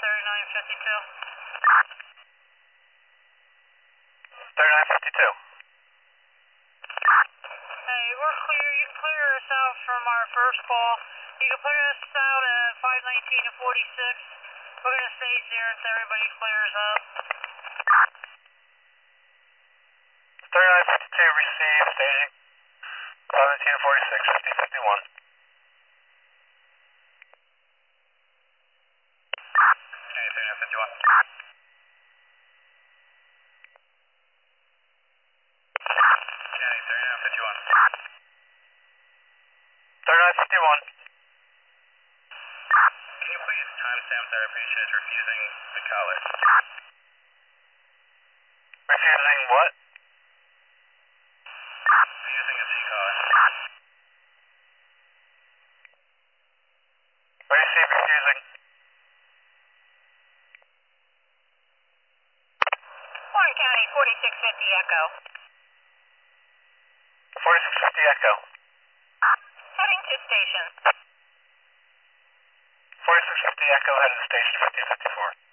3952. 3952. Hey, we're clear. You can clear us out from our first call. You can clear us out at 519 and 46. We're going to stage there until everybody clears up. 3952 received, staging. 519 and 46, 1551. Okay, 3951. 3951. 3951. Can you please timestamp that our patient is refusing the collar? Refusing what? Refusing a C-collar. What do you see refusing? Warren County, 4650 Echo. 4650 Echo. Heading to station. 4650 Echo headed to station 1554.